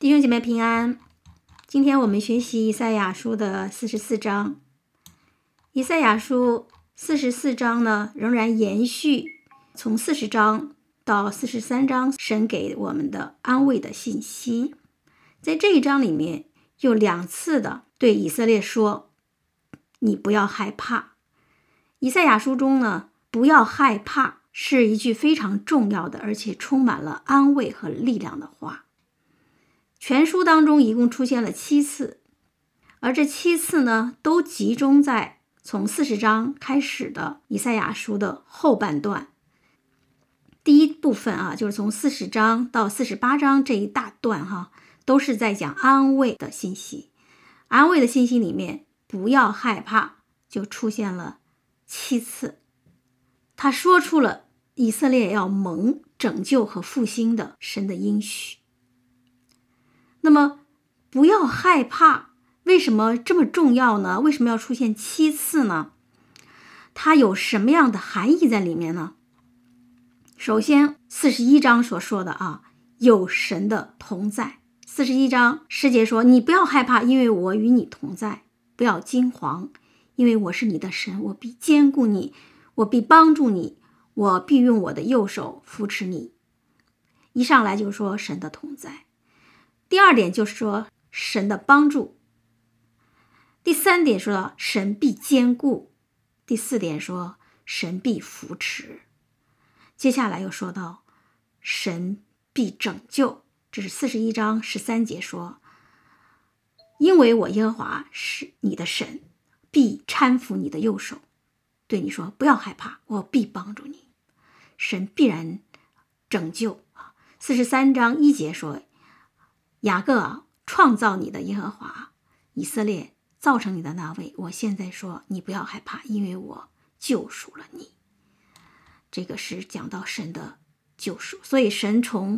弟兄姐妹平安，今天我们学习以赛亚书的44章。以赛亚书44章呢，仍然延续从40章到43章神给我们的安慰的信息。在这一章里面又2次的对以色列说，你不要害怕。以赛亚书中呢，不要害怕是一句非常重要的，而且充满了安慰和力量的话。全书当中一共出现了7次，而这7次呢，都集中在从40章开始的以赛亚书的后半段。第一部分就是从40章到48章这一大段都是在讲安慰的信息。安慰的信息里面，不要害怕就出现了7次。他说出了以色列要蒙拯救和复兴的神的应许。那么不要害怕，为什么这么重要呢？为什么要出现7次呢？它有什么样的含义在里面呢？首先41章所说的有神的同在。41章10节说，你不要害怕，因为我与你同在，不要惊惶，因为我是你的神，我必坚固你，我必帮助你，我必用我的右手扶持你。一上来就说神的同在。第二点就是说神的帮助。第3点说神必坚固。第4点说神必扶持。接下来又说到神必拯救，这是41章13节说，因为我耶和华是你的神，必搀扶你的右手，对你说不要害怕，我必帮助你，神必然拯救。43章1节说，雅各创造你的耶和华，以色列造成你的那位，我现在说你不要害怕，因为我救赎了你。这个是讲到神的救赎。所以神从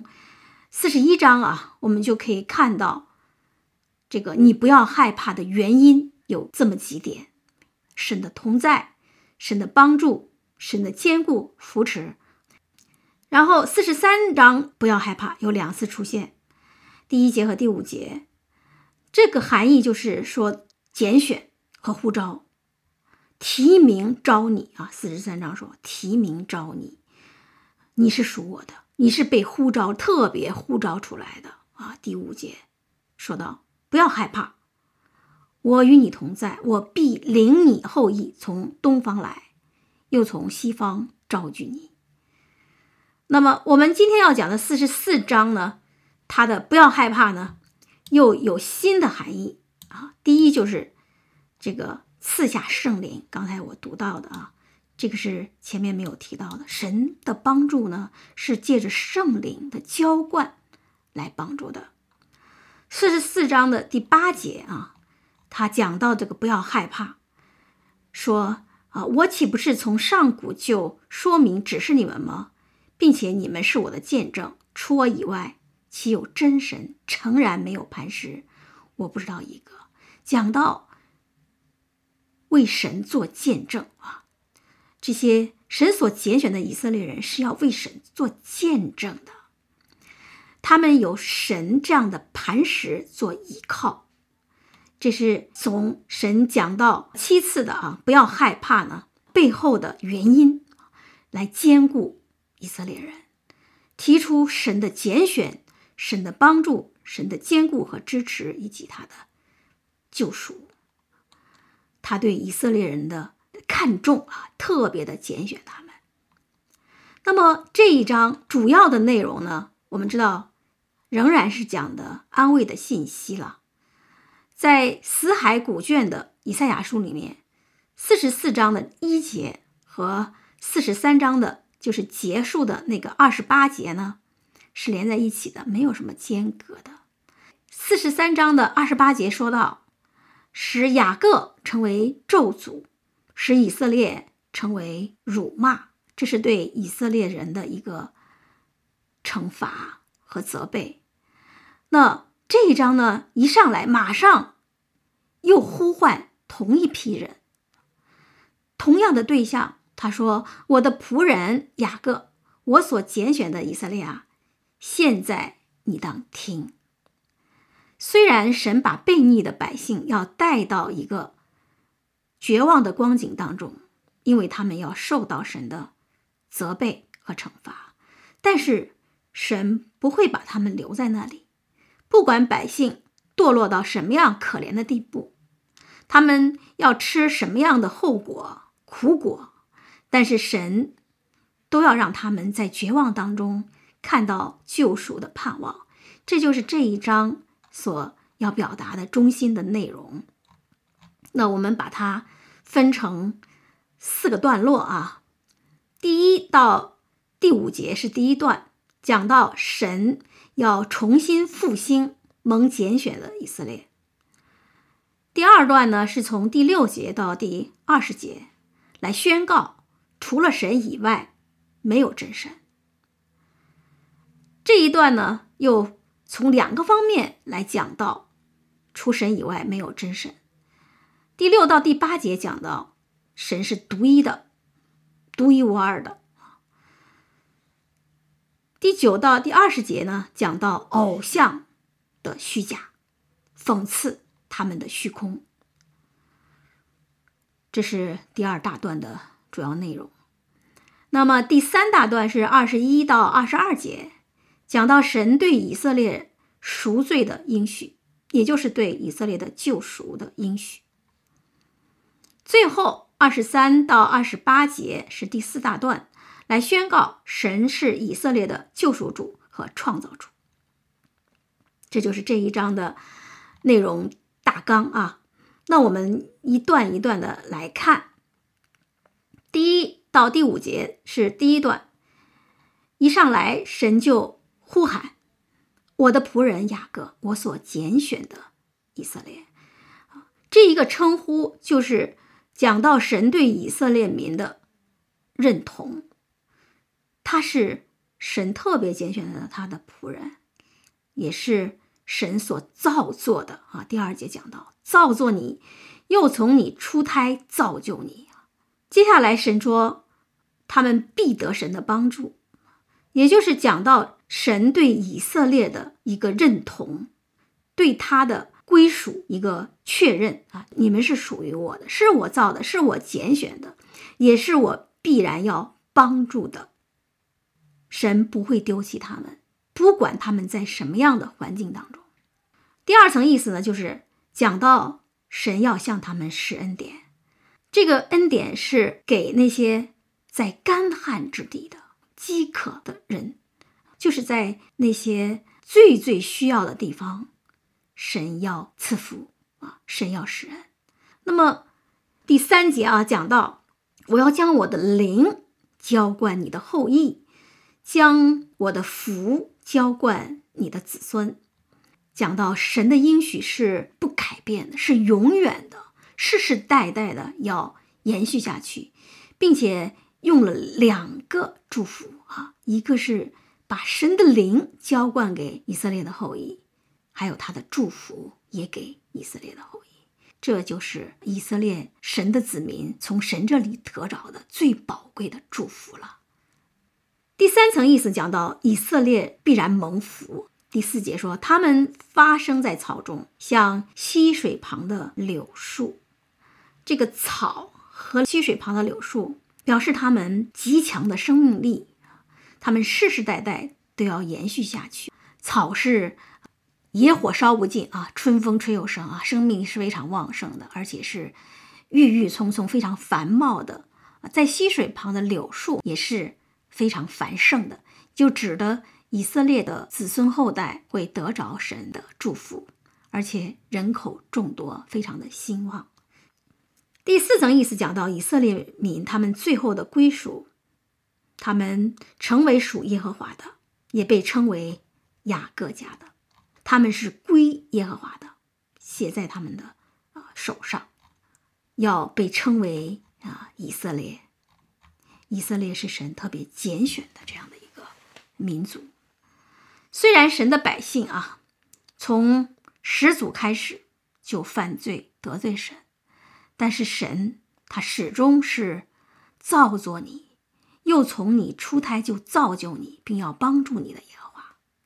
41章我们就可以看到这个你不要害怕的原因有这么几点：神的同在，神的帮助，神的坚固扶持。然后43章不要害怕有2次出现，第1节和第5节。这个含义就是说拣选和呼召，提名召你43章说提名召你，你是属我的，你是被呼召，特别呼召出来的第5节说到不要害怕，我与你同在，我必领你后裔从东方来，又从西方招聚你。那么我们今天要讲的44章呢，它的不要害怕呢又有新的含义第一就是这个赐下圣灵，刚才我读到的这个是前面没有提到的。神的帮助呢是借着圣灵的浇灌来帮助的。44章的第8节他讲到这个不要害怕，说我岂不是从上古就说明指示你们吗？并且你们是我的见证，除我以外岂有真神？诚然没有磐石，我不知道一个。讲到为神做见证这些神所拣选的以色列人是要为神做见证的，他们有神这样的磐石做依靠。这是从神讲到7次的不要害怕呢背后的原因，来兼顾以色列人，提出神的拣选，神的帮助，神的坚固和支持，以及他的救赎。他对以色列人的看重特别的拣选他们。那么这一章主要的内容呢，我们知道仍然是讲的安慰的信息了。在死海古卷的以赛亚书里面，44章的1节和43章的就是结束的那个28节呢是连在一起的，没有什么间隔的。43章的28节说到，使雅各成为咒诅，使以色列成为辱骂，这是对以色列人的一个惩罚和责备。那这一章呢一上来马上又呼唤同一批人，同样的对象，他说我的仆人雅各，我所拣选的以色列现在你当听。 虽然神把悖逆的百姓要带到一个绝望的光景当中，因为他们要受到神的责备和惩罚，但是神不会把他们留在那里。不管百姓堕落到什么样可怜的地步，他们要吃什么样的后果、苦果，但是神都要让他们在绝望当中看到救赎的盼望。这就是这一章所要表达的中心的内容。那我们把它分成4个段落啊。第1到第5节是第1段，讲到神要重新复兴蒙拣选的以色列。第2段呢，是从第6节到第20节来宣告除了神以外没有真神。这一段呢，又从2个方面来讲到除神以外没有真神。第6到第8节讲到神是独一的，独一无二的。第9到第20节呢，讲到偶像的虚假，讽刺他们的虚空。这是第2大段的主要内容。那么第3大段是21到22节，讲到神对以色列赎罪的应许，也就是对以色列的救赎的应许。最后23到28节是第4大段，来宣告神是以色列的救赎主和创造主。这就是这一章的内容大纲啊。那我们一段一段的来看。第1到第5节是第1段，一上来神就呼喊我的仆人雅各，我所拣选的以色列。这一个称呼就是讲到神对以色列民的认同，他是神特别拣选的他的仆人，也是神所造作的啊。第2节讲到造作你，又从你出胎造就你。接下来神说他们必得神的帮助，也就是讲到神对以色列的一个认同，对他的归属一个确认啊，你们是属于我的，是我造的，是我拣选的，也是我必然要帮助的。神不会丢弃他们，不管他们在什么样的环境当中。第2层意思呢，就是讲到神要向他们施恩典。这个恩典是给那些在干旱之地的饥渴的人，就是在那些最最需要的地方，神要赐福啊，神要施恩。那么第3节啊，讲到我要将我的灵浇灌你的后裔，将我的福浇灌你的子孙。讲到神的应许是不改变的，是永远的，世世代代的要延续下去，并且用了2个祝福啊，一个是把神的灵浇灌给以色列的后裔，还有他的祝福也给以色列的后裔。这就是以色列神的子民从神这里得着的最宝贵的祝福了。第3层意思讲到以色列必然蒙福。第4节说他们发生在草中，像溪水旁的柳树。这个草和溪水旁的柳树表示他们极强的生命力，他们世世代代都要延续下去。草是野火烧不尽啊，春风吹又生啊，生命是非常旺盛的，而且是郁郁葱葱，非常繁茂的。在溪水旁的柳树也是非常繁盛的，就指的以色列的子孙后代会得着神的祝福，而且人口众多，非常的兴旺。第4层意思讲到以色列民他们最后的归属，他们成为属耶和华的，也被称为雅各家的，他们是归耶和华的，写在他们的手上，要被称为以色列。以色列是神特别拣选的这样的一个民族。虽然神的百姓从始祖开始就犯罪得罪神，但是神他始终是造作你，又从你出胎就造就你，并要帮助你的耶和华。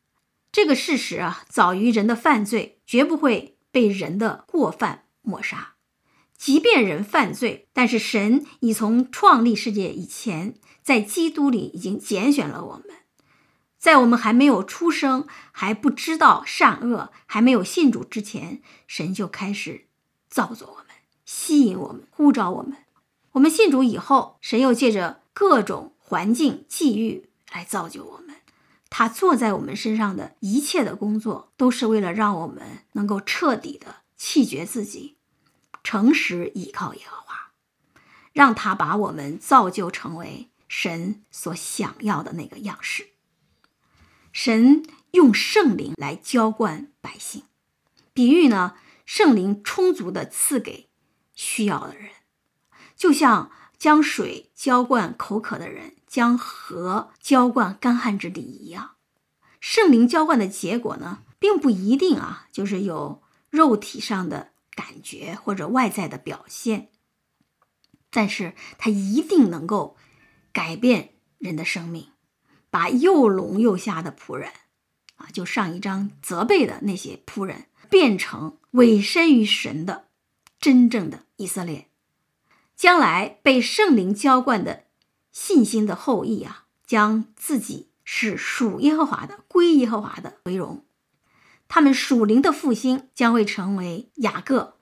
这个事实啊，早于人的犯罪，绝不会被人的过犯抹杀。即便人犯罪，但是神已从创立世界以前，在基督里已经拣选了我们。在我们还没有出生，还不知道善恶，还没有信主之前，神就开始造作我们，吸引我们，呼召我们。我们信主以后，神又借着各种环境际遇来造就我们。他做在我们身上的一切的工作，都是为了让我们能够彻底的弃绝自己，诚实倚靠耶和华，让他把我们造就成为神所想要的那个样式。神用圣灵来浇灌百姓，比喻呢，圣灵充足的赐给需要的人，就像将水浇灌口渴的人，将河浇灌干旱之地一样。圣灵浇灌的结果呢，并不一定就是有肉体上的感觉或者外在的表现，但是它一定能够改变人的生命，把又聋又瞎的仆人就上一章责备的那些仆人，变成委身于神的真正的以色列。将来被圣灵浇灌的信心的后裔将自己是属耶和华的，归耶和华的为荣。他们属灵的复兴将会成为雅各，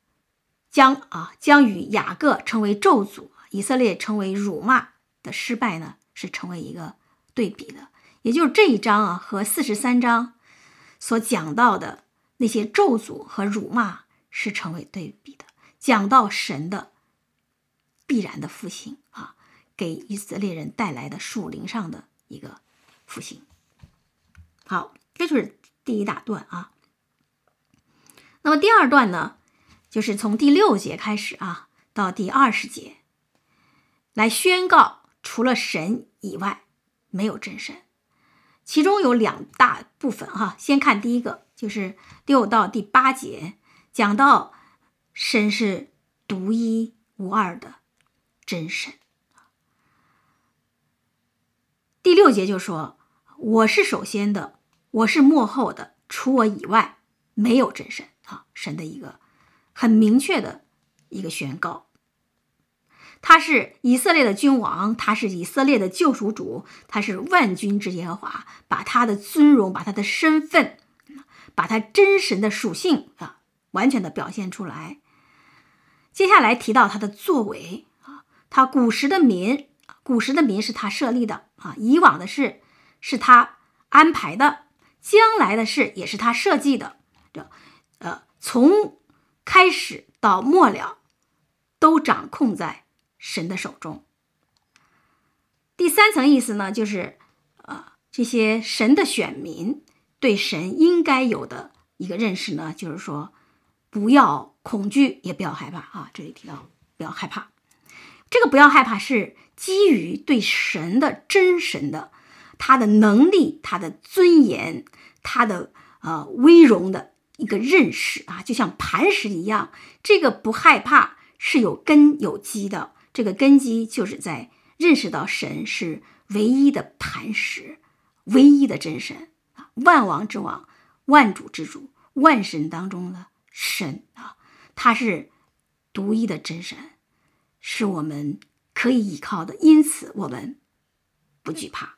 将与雅各成为咒诅，以色列成为辱骂的失败呢，是成为一个对比的。也就是这一章和43章所讲到的那些咒诅和辱骂是成为对比的，讲到神的必然的复兴给以色列人带来的属灵上的一个复兴。好，这就是第一大段那么第二段呢，就是从第6节开始到第20节，来宣告除了神以外没有真神。其中有2大部分先看第一个，就是6到第8节，讲到神是独一无二的真神。第6节就说，我是首先的，我是末后的，除我以外没有真神神的一个很明确的一个宣告。他是以色列的君王，他是以色列的救赎主，他是万军之耶和华，把他的尊荣，把他的身份，把他真神的属性完全的表现出来。接下来提到他的作为他古时的民是他设立的以往的事是他安排的，将来的事也是他设计的，从开始到末了都掌控在神的手中。第3层意思呢，就是这些神的选民对神应该有的一个认识呢，就是说不要恐惧，也不要害怕这里提到不要害怕。这个不要害怕是基于对神的真神的他的能力，他的尊严，他的威荣的一个认识就像磐石一样。这个不害怕是有根有基的，这个根基就是在认识到神是唯一的磐石，唯一的真神万王之王，万主之主，万神当中的神他是独一的真神，是我们可以依靠的，因此我们不惧怕。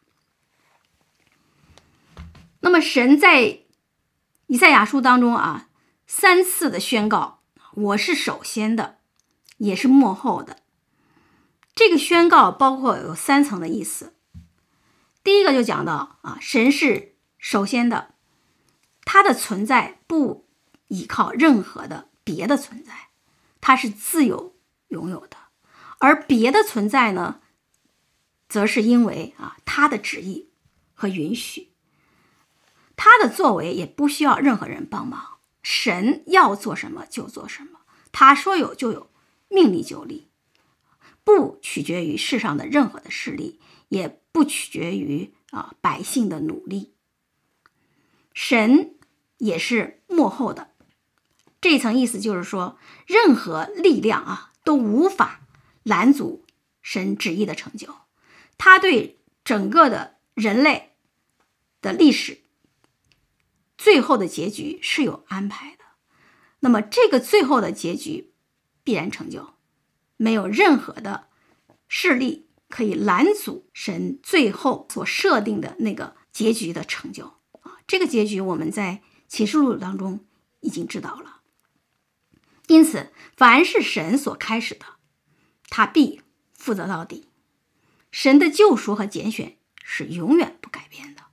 那么神在以赛亚书当中3次的宣告，我是首先的，也是末后的。这个宣告包括有3层的意思。第一个就讲到神是首先的，他的存在不依靠任何的别的存在，他是自有拥有的。而别的存在呢，则是因为他的旨意和允许，他的作为也不需要任何人帮忙，神要做什么就做什么，他说有就有，命立就立，不取决于世上的任何的势力，也不取决于百姓的努力。神也是末后的，这一层意思就是说，任何力量都无法拦阻神旨意的成就。他对整个的人类的历史最后的结局是有安排的。那么这个最后的结局必然成就，没有任何的势力可以拦阻神最后所设定的那个结局的成就啊！这个结局我们在启示录当中已经知道了。因此，凡是神所开始的，他必负责到底。神的救赎和拣选是永远不改变的。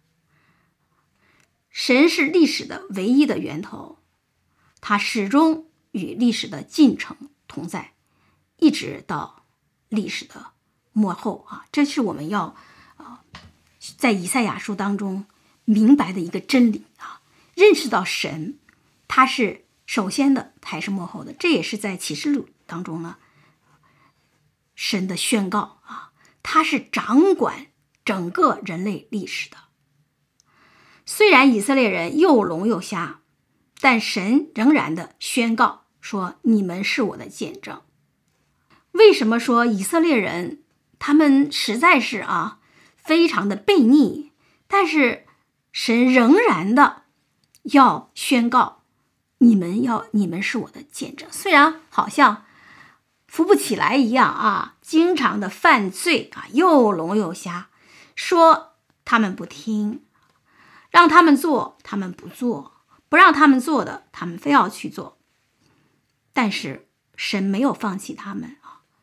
神是历史的唯一的源头，他始终与历史的进程同在，一直到历史的末后啊！这是我们要在以赛亚书当中明白的一个真理啊！认识到神，他是首先的，他也是末后的。这也是在启示录当中呢，神的宣告啊，他是掌管整个人类历史的。虽然以色列人又聋又瞎，但神仍然的宣告说，你们是我的见证。为什么说以色列人他们实在是非常的悖逆，但是神仍然的要宣告，你们是我的见证。虽然好像扶不起来一样经常的犯罪又聋又瞎，说他们不听，让他们做他们不做，不让他们做的他们非要去做。但是神没有放弃他们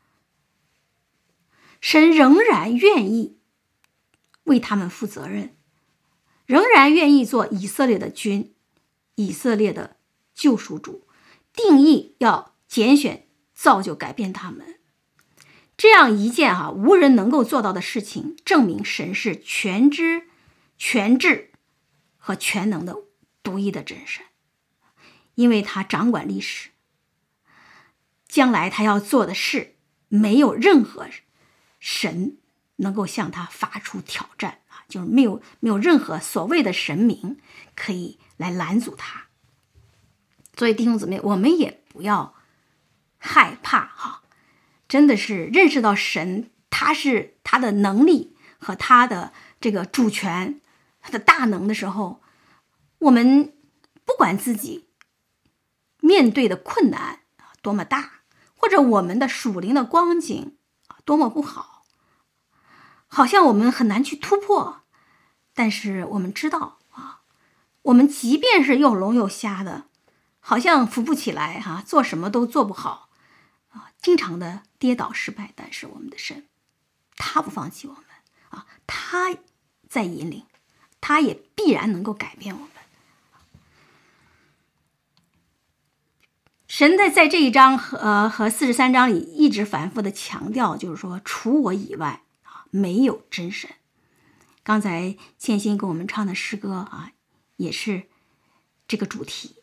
神仍然愿意为他们负责任，仍然愿意做以色列的君，以色列的救赎主，定义要拣选造就改变他们。这样一件无人能够做到的事情，证明神是全知全智和全能的独一的真神，因为他掌管历史，将来他要做的事，没有任何神能够向他发出挑战就是没有任何所谓的神明可以来拦阻他。所以弟兄姊妹，我们也不要害怕真的是认识到神，他是他的能力和他的这个主权，他的大能的时候，我们不管自己面对的困难多么大，或者我们的属灵的光景多么不好，好像我们很难去突破，但是我们知道我们即便是又聋又瞎的，好像扶不起来做什么都做不好经常的跌倒失败，但是我们的神他不放弃我们他在引领，他也必然能够改变我们。神在这一章和43章里一直反复的强调，就是说除我以外没有真神。刚才倩欣给我们唱的诗歌也是这个主题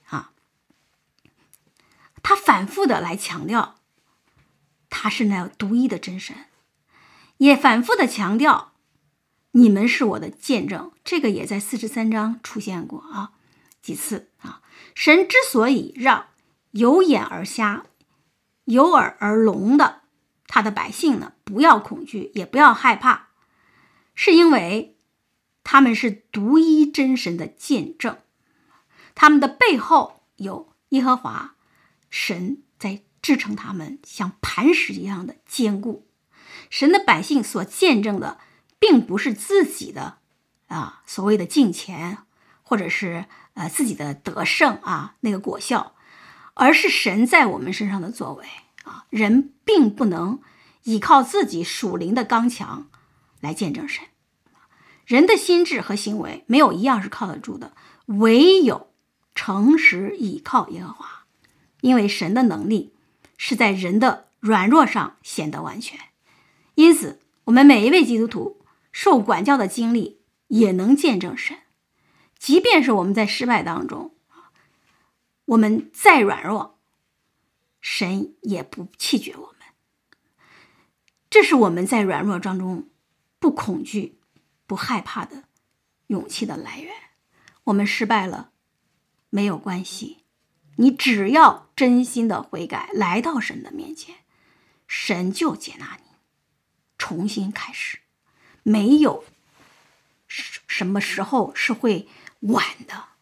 他反复的来强调他是那独一的真神，也反复的强调你们是我的见证。这个也在43章出现过几次神之所以让有眼而瞎有耳而聋的他的百姓呢不要恐惧也不要害怕，是因为他们是独一真神的见证，他们的背后有耶和华神在支撑他们，像磐石一样的坚固。神的百姓所见证的并不是自己的所谓的敬虔，或者是自己的得胜那个果效，而是神在我们身上的作为人并不能依靠自己属灵的刚强来见证神。人的心智和行为没有一样是靠得住的，唯有诚实倚靠耶和华，因为神的能力是在人的软弱上显得完全。因此我们每一位基督徒受管教的经历也能见证神，即便是我们在失败当中，我们再软弱，神也不弃绝我们。这是我们在软弱当中不恐惧不害怕的勇气的来源。我们失败了没有关系，你只要真心的悔改，来到神的面前，神就接纳你，重新开始。没有什么时候是会晚的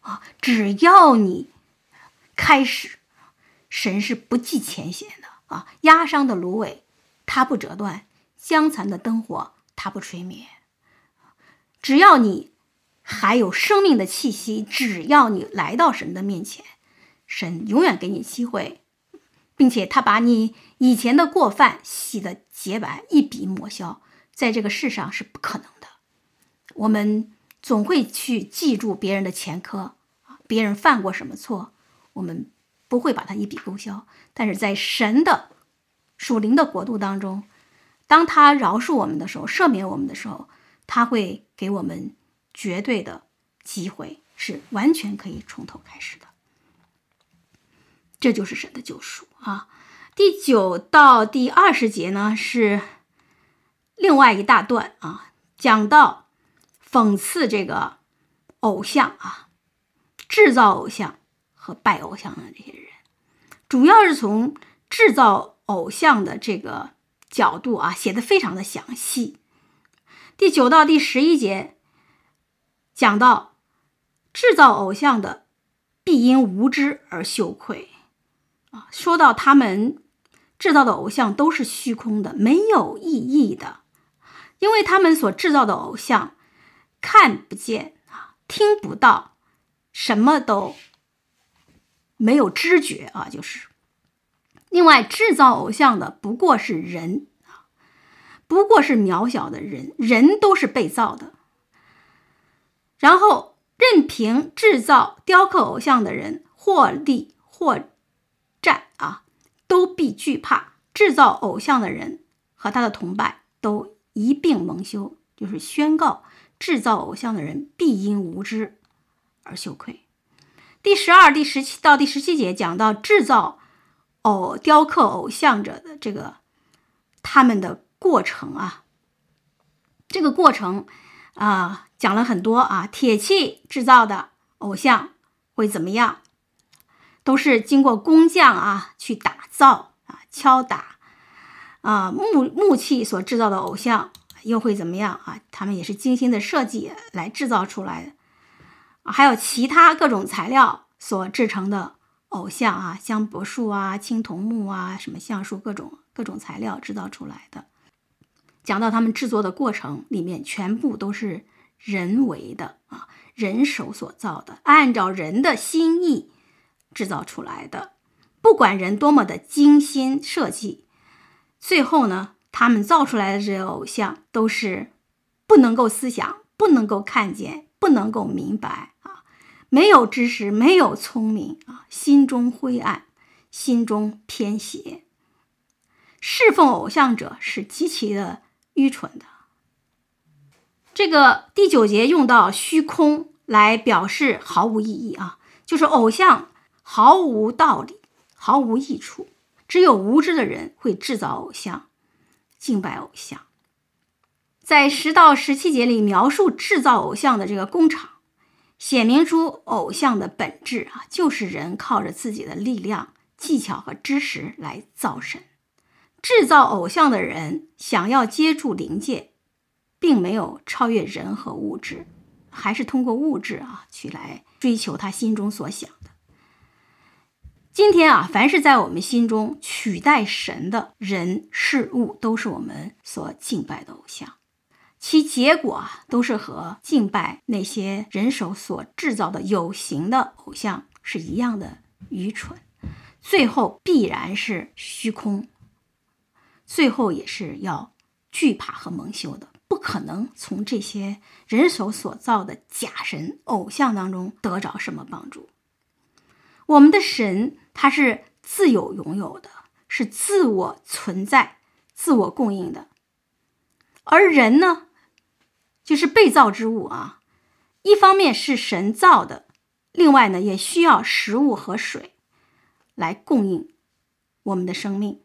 啊，只要你开始，神是不计前嫌的啊！压伤的芦苇它不折断，将残的灯火它不吹灭。只要你还有生命的气息，只要你来到神的面前，神永远给你机会，并且他把你以前的过犯洗得洁白，一笔抹消，在这个世上是不可能的。我们总会去记住别人的前科，别人犯过什么错，我们不会把它一笔勾销。但是在神的属灵的国度当中，当他饶恕我们的时候，赦免我们的时候，他会给我们绝对的机会，是完全可以从头开始的。这就是神的救赎啊。第9到第20节呢，是另外一大段啊，讲到讽刺这个偶像啊，制造偶像和拜偶像的这些人，主要是从制造偶像的这个角度啊，写得非常的详细。第9到第11节讲到制造偶像的必因无知而羞愧啊，说到他们制造的偶像都是虚空的，没有意义的，因为他们所制造的偶像看不见啊，听不到，什么都没有知觉啊，就是。另外，制造偶像的不过是人，不过是渺小的人，人都是被造的。然后，任凭制造雕刻偶像的人或立或战啊，都必惧怕。制造偶像的人和他的同伴都一并蒙羞，就是宣告制造偶像的人必因无知而羞愧。第12、第17到第17节讲到制造雕刻偶像者的这个他们的过程啊，这个过程啊讲了很多啊，铁器制造的偶像会怎么样，都是经过工匠啊去打造啊敲打啊，木器所制造的偶像又会怎么样啊，他们也是精心的设计来制造出来的啊，还有其他各种材料所制成的偶像啊，香柏树啊、青铜木啊、什么橡树，各种材料制造出来的。讲到他们制作的过程里面，全部都是人为的啊，人手所造的，按照人的心意制造出来的。不管人多么的精心设计，最后呢，他们造出来的这些偶像都是不能够思想，不能够看见，不能够明白啊，没有知识，没有聪明啊，心中灰暗，心中偏邪。侍奉偶像者是极其的愚蠢的。这个第9节用到虚空来表示毫无意义啊，就是偶像毫无道理，毫无益处，只有无知的人会制造偶像，敬拜偶像。在10到17节里描述制造偶像的这个工厂，显明出偶像的本质啊，就是人靠着自己的力量、技巧和知识来造神。制造偶像的人想要接触灵界，并没有超越人和物质，还是通过物质啊去来追求他心中所想的。今天啊，凡是在我们心中取代神的人事物，都是我们所敬拜的偶像，其结果啊，都是和敬拜那些人手所制造的有形的偶像是一样的愚蠢，最后必然是虚空，最后也是要惧怕和蒙羞的，不可能从这些人手所造的假神偶像当中得着什么帮助。我们的神他是自有拥有的，是自我存在、自我供应的，而人呢，就是被造之物啊，一方面是神造的，另外呢，也需要食物和水来供应我们的生命。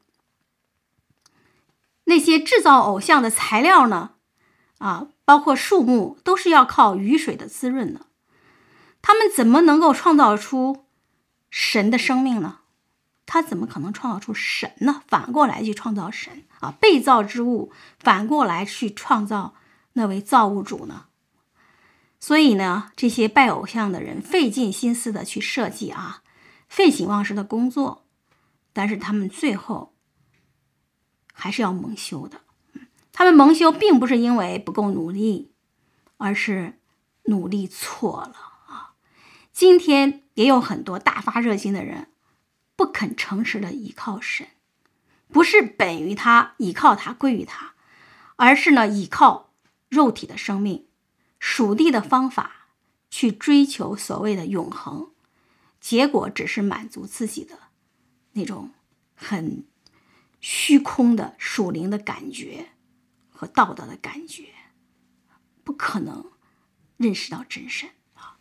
那些制造偶像的材料呢，包括树木，都是要靠雨水的滋润的。他们怎么能够创造出神的生命呢？他怎么可能创造出神呢？反过来去创造神啊，被造之物反过来去创造那位造物主呢？ 所以呢，这些拜偶像的人费尽心思的去设计废寝忘食的工作，但是他们最后还是要蒙羞的。他们蒙羞并不是因为不够努力，而是努力错了今天也有很多大发热心的人不肯诚实的依靠神，不是本于他，依靠他，归于他，而是呢依靠肉体的生命、属地的方法去追求所谓的永恒，结果只是满足自己的那种很虚空的属灵的感觉和道德的感觉，不可能认识到真神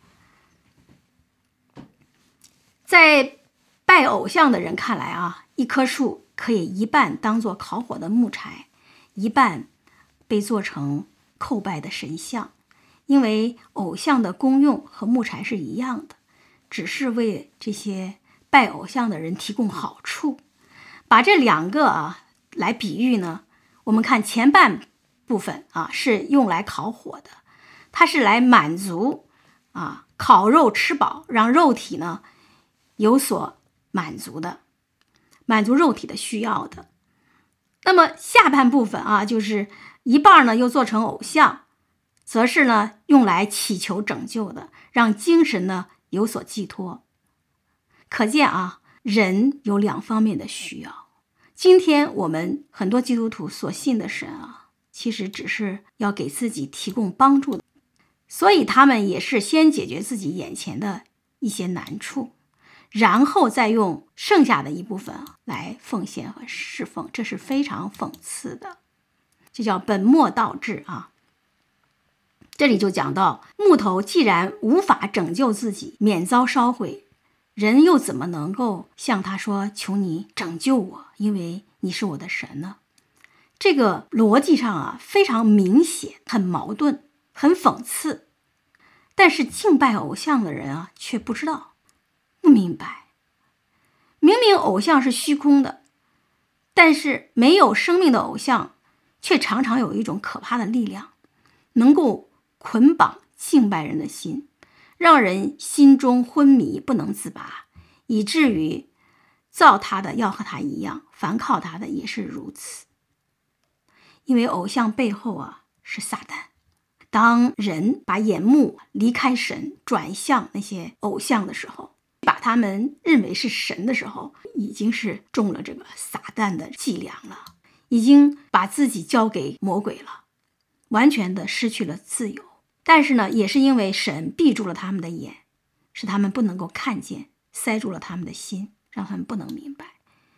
在拜偶像的人看来一棵树可以一半当作烤火的木柴，一半被做成叩拜的神像，因为偶像的功用和木柴是一样的，只是为这些拜偶像的人提供好处。把这两个来比喻呢，我们看前半部分是用来烤火的，它是来满足烤肉吃饱，让肉体呢有所满足的，满足肉体的需要的。那么下半部分就是一半呢又做成偶像，则是呢用来祈求拯救的，让精神呢有所寄托。可见人有两方面的需要。今天我们很多基督徒所信的神其实只是要给自己提供帮助的，所以他们也是先解决自己眼前的一些难处，然后再用剩下的一部分来奉献和侍奉，这是非常讽刺的，这叫本末倒置这里就讲到，木头既然无法拯救自己免遭烧毁，人又怎么能够向他说求你拯救我，因为你是我的神呢？这个逻辑上非常明显，很矛盾，很讽刺。但是敬拜偶像的人却不知道，不明白。明明偶像是虚空的，但是没有生命的偶像却常常有一种可怕的力量，能够捆绑敬拜人的心，让人心中昏迷不能自拔，以至于造他的要和他一样，凡靠他的也是如此。因为偶像背后是撒旦，当人把眼目离开神，转向那些偶像的时候，把他们认为是神的时候，已经是中了这个撒旦的伎俩了，已经把自己交给魔鬼了，完全的失去了自由。但是呢，也是因为神闭住了他们的眼，使他们不能够看见，塞住了他们的心，让他们不能明白，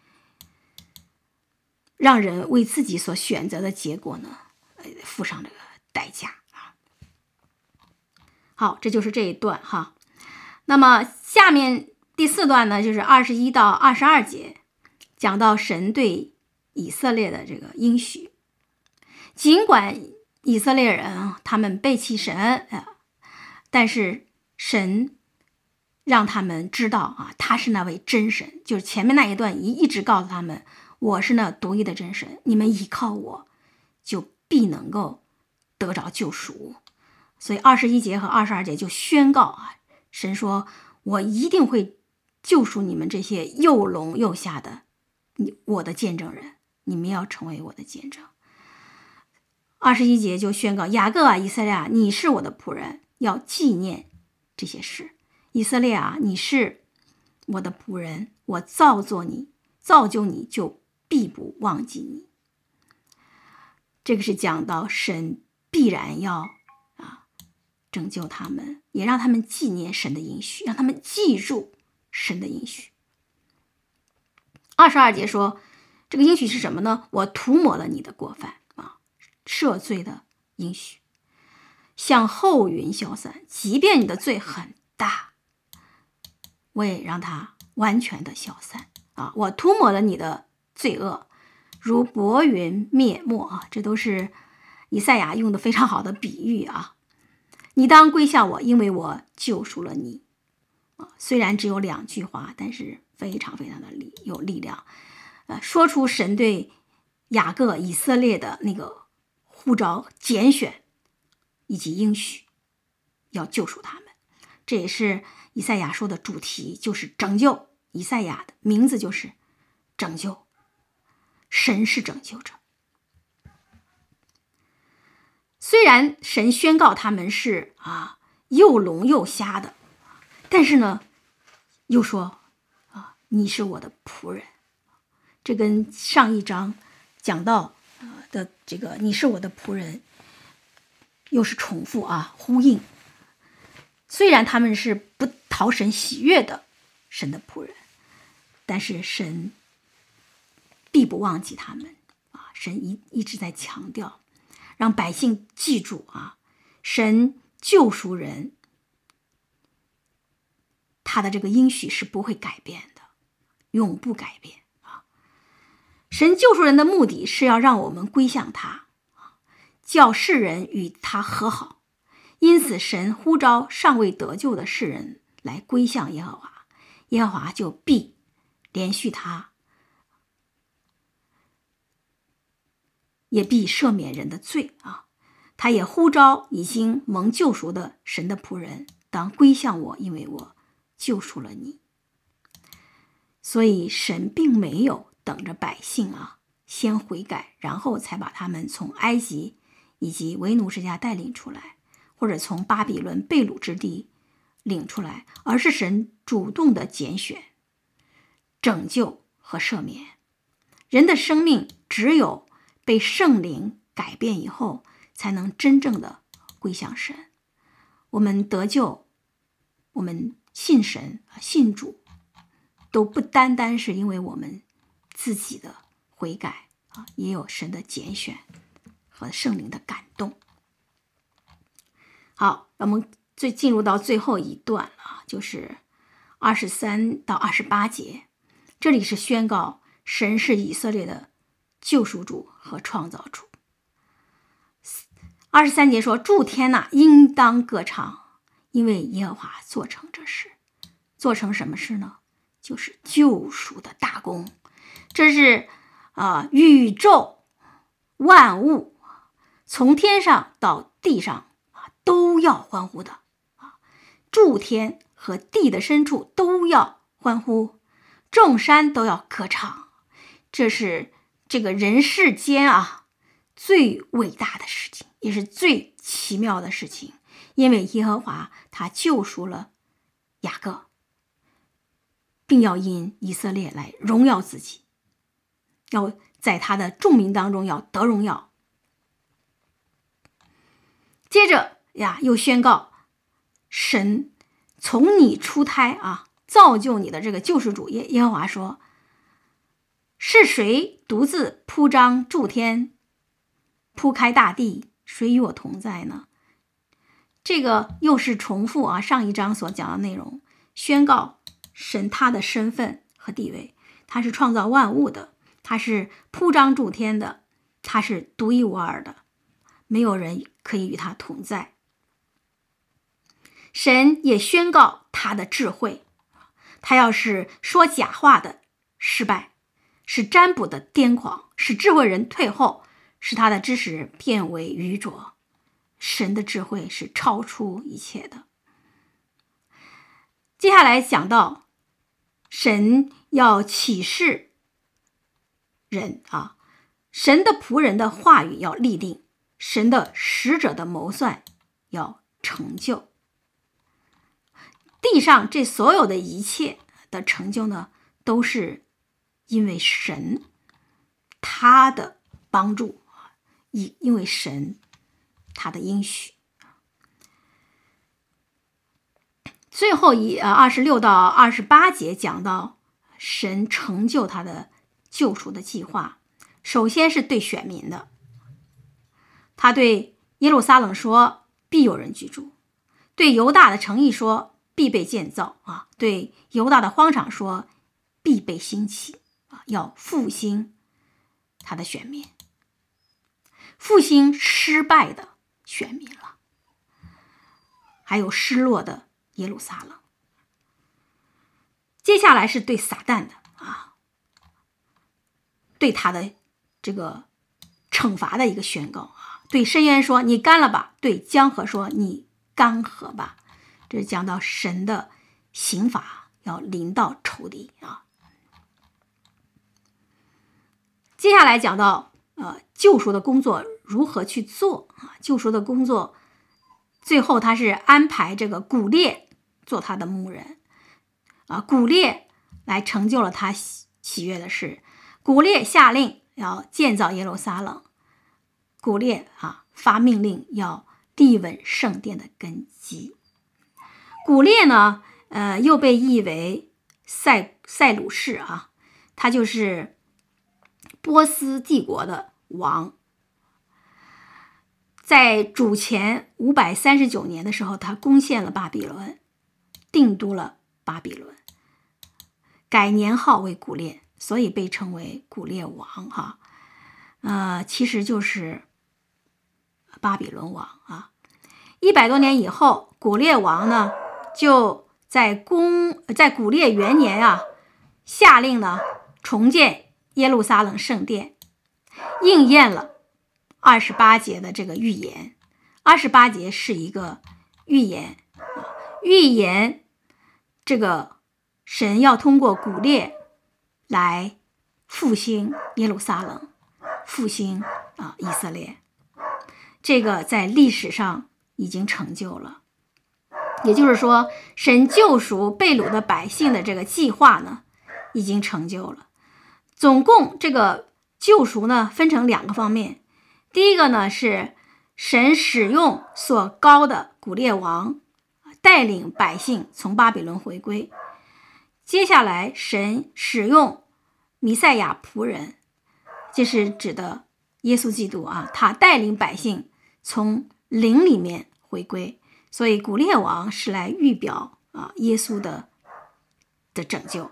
让人为自己所选择的结果呢付上这个代价好，这就是这一段那么下面第4段呢，就是21到22节，讲到神对以色列的这个应许。尽管以色列人他们背弃神但是神让他们知道他是那位真神，就是前面那一段一直告诉他们，我是那独一的真神，你们依靠我就必能够得着救赎。所以21节和22节就宣告神说，我一定会救赎你们这些又聋又瞎的我的见证人，你们要成为我的见证。21节就宣告，雅各以色列你是我的仆人，要纪念这些事。以色列你是我的仆人，我造就你就必不忘记你。这个是讲到神必然要拯救他们，也让他们纪念神的应许，让他们记住神的应许。22节说，这个应许是什么呢？我涂抹了你的过犯赦罪的应许，像后云消散，即便你的罪很大，我也让它完全的消散我涂抹了你的罪恶，如薄云灭没这都是以赛亚用的非常好的比喻你当归向我，因为我救赎了你虽然只有2句话，但是非常非常的有力量说出神对雅各以色列的那个呼召、拣选以及应许， 要救赎他们。这也是以赛亚书的主题，就是拯救。以赛亚的名字就是拯救，神是拯救者。虽然神宣告他们是又聋又瞎的，但是呢又说你是我的仆人。这跟上一章讲到的这个你是我的仆人又是重复呼应。虽然他们是不讨神喜悦的神的仆人，但是神必不忘记他们神一直在强调，让百姓记住神救赎人，他的这个应许是不会改变的，永不改变神救赎人的目的是要让我们归向他，叫世人与他和好。因此神呼召尚未得救的世人来归向耶和华，耶和华就必怜恤他，也必赦免人的罪他也呼召已经蒙救赎的神的仆人，当归向我，因为我救赎了你。所以神并没有等着百姓先悔改，然后才把他们从埃及以及为奴之家带领出来，或者从巴比伦被掳之地领出来，而是神主动的拣选、拯救和赦免。人的生命只有被圣灵改变以后，才能真正的归向神。我们得救，我们信神、信主，都不单单是因为我们自己的悔改也有神的拣选和圣灵的感动。好，我们进入到最后一段了，就是23到28节。这里是宣告神是以色列的救赎主和创造主。23节说，诸天应当歌唱，因为耶和华做成这事。做成什么事呢？就是救赎的大功。这是宇宙万物从天上到地上都要欢呼的诸天和地的深处都要欢呼，众山都要歌唱。这是这个人世间最伟大的事情，也是最奇妙的事情。因为耶和华他救赎了雅各，并要因以色列来荣耀自己，要在他的众民当中要得荣耀。接着又宣告神从你出胎造就你的这个救世主耶和华说，是谁独自铺张诸天，铺开大地，谁与我同在呢？这个又是重复上一章所讲的内容，宣告神他的身份和地位，他是创造万物的，他是铺张诸天的，他是独一无二的，没有人可以与他同在。神也宣告他的智慧，他要是说假话的失败，使占卜的癫狂，使智慧人退后，使他的知识变为愚拙。神的智慧是超出一切的。接下来讲到神要启示人神的仆人的话语要立定，神的使者的谋算要成就。地上这所有的一切的成就呢，都是因为神他的帮助，因为神他的应许。最后26到28节讲到神成就他的救赎的计划。首先是对选民的，他对耶路撒冷说必有人居住，对犹大的城邑说必被建造对犹大的荒场说必被兴起要复兴他的选民，复兴失败的选民了，还有失落的耶路撒冷。接下来是对撒旦的对他的这个惩罚的一个宣告对深渊说你干了吧，对江河说你干涸吧。这是讲到神的刑罚要临到仇敌啊。接下来讲到救赎的工作如何去做啊？救赎的工作最后他是安排这个古列做他的牧人啊，古列来成就了他喜悦的事。古列下令要建造耶路撒冷，古列发命令要立稳圣殿的根基。古列呢又被译为塞鲁士啊，他就是波斯帝国的王。在主前539年的时候，他攻陷了巴比伦，定都了巴比伦，改年号为古列，所以被称为古列王其实就是巴比伦王啊。100多年以后，古列王呢就在古列元年下令呢重建耶路撒冷圣殿，应验了28节的这个预言。28节是一个预言，预言这个神要通过古列来复兴耶路撒冷，复兴以色列。这个在历史上已经成就了，也就是说神救赎被掳的百姓的这个计划呢已经成就了。总共这个救赎呢分成2个方面。第一个呢是神使用所膏的古列王带领百姓从巴比伦回归。接下来神使用弥赛亚仆人，这是指的耶稣基督他带领百姓从灵里面回归。所以古列王是来预表耶稣的拯救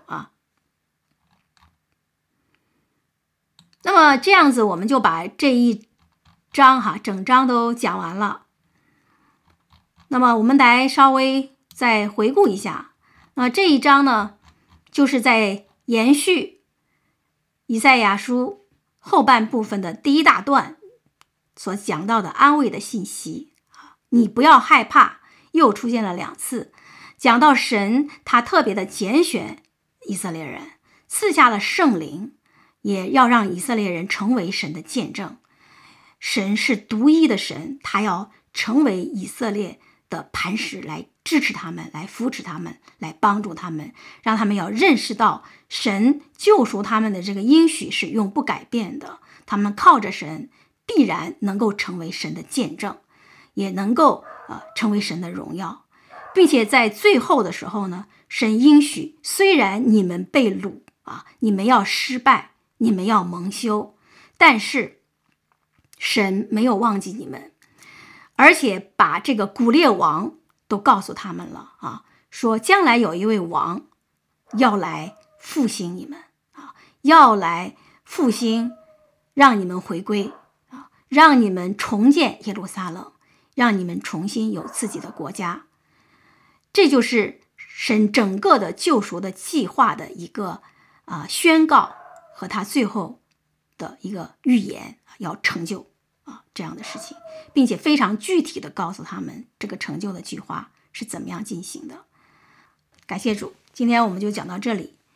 那么这样子我们就把这一章整章都讲完了。那么我们来稍微再回顾一下，这一章呢就是在延续以赛亚书后半部分的第1大段所讲到的安慰的信息。你不要害怕又出现了2次，讲到神他特别的拣选以色列人，赐下了圣灵，也要让以色列人成为神的见证。神是独一的神，他要成为以色列的磐石，来支持他们，来扶持他们，来帮助他们，让他们要认识到神救赎他们的这个应许是永不改变的。他们靠着神必然能够成为神的见证，也能够成为神的荣耀。并且在最后的时候呢，神应许虽然你们被掳你们要失败，你们要蒙羞，但是神没有忘记你们，而且把这个古列王都告诉他们了说将来有一位王要来复兴你们要来复兴，让你们回归让你们重建耶路撒冷，让你们重新有自己的国家。这就是神整个的救赎的计划的一个宣告和他最后的一个预言，要成就这样的事情，并且非常具体的告诉他们这个成就的计划是怎么样进行的。感谢主，今天我们就讲到这里。